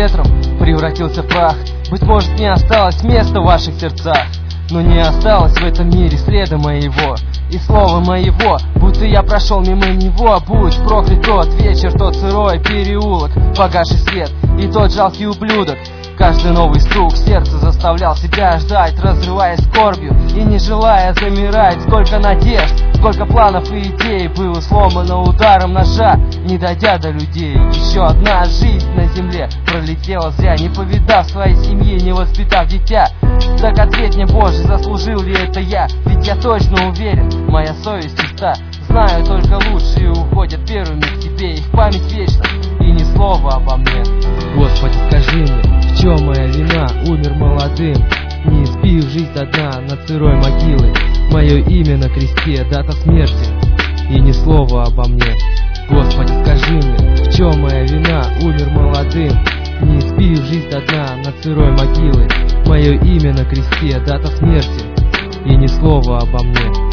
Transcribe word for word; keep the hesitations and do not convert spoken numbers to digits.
ветром превратился в прах. Быть может, не осталось места в ваших сердцах, но не осталось в этом мире следа моего и слова моего, будто я прошел мимо него. Будь проклят тот вечер, тот сырой переулок, погасший свет и тот жалкий ублюдок. Каждый новый стук сердца заставлял себя ждать, разрываясь скорбью и не желая замирать. Сколько надежд, сколько планов и идей было сломано ударом ножа, не дойдя до людей. Еще одна жизнь на земле пролетела зря, не повидав своей семьи, не воспитав дитя. Так ответь мне, Боже, заслужил ли это я? Ведь я точно уверен, моя совесть чиста. Знаю, только лучшие уходят первыми к тебе, их память вечна и ни слова обо мне. Господи, скажи мне, в чем моя вина? Умер молодым, не избив жизнь до дна над сырой могилой. Мое имя на кресте, дата смерти и ни слова обо мне. Господи, скажи мне, в чем моя вина? Умер молодым, не избив жизнь до дна над сырой могилой. Мое имя на кресте, дата смерти и ни слова обо мне.